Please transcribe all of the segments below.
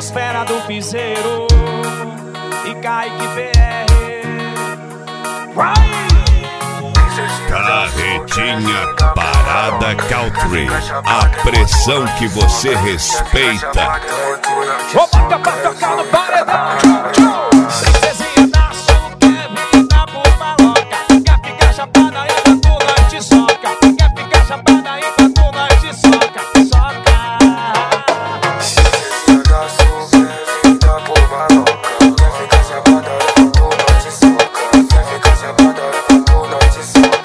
atmosfera do piseiro e Kaique PR. Carretinha Parada Country, a pressão que você respeita. Vou botar pra tocar no paredão. Princesinha da Sul, quer vir na maloca, quer ficar chapada enquanto nós te soca, quer ficar chapada enquanto nós te soca, soca. Princesinha da Sul, quer vir na maloca, quer ficar chapada enquanto nós te soca, quer ficar chapada enquanto nós te soca.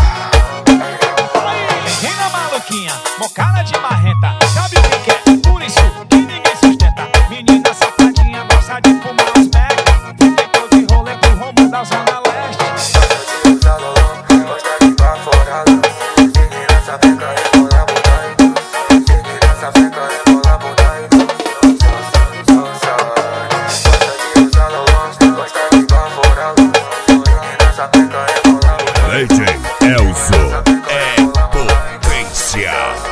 Menina maluquinha, mocada de marrenta, sabe o que quer? Por isso que ninguém sustenta. Menina safadinha, gosta de fumar os Mac, ficou de rolê pro rumo da Zona Leste. Gosta de usar loló, gosta de baforar luz. Menina sapeca, rebola, bunda e luz. Menina sapeca, rebola, bunda e luz. Gosta de usar loló, gosta de baforar luz. Menina sapeca, rebola, bunda e luz. DJ Elzo é potência.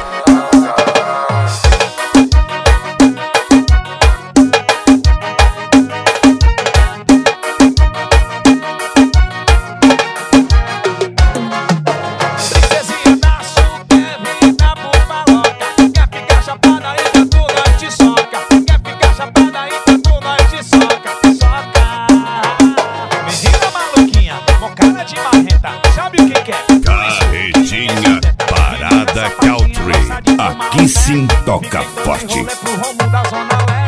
Princesinha da Sul, quer vir na maloca, quer ficar chapada enquanto nós te soca, quer ficar chapada enquanto nós te soca, soca. Menina maluquinha, mocada de marrenta, sabe o que quer? Carretinha Parada Country, aqui sim toca forte. Rolê pro rumo da Zona Leste.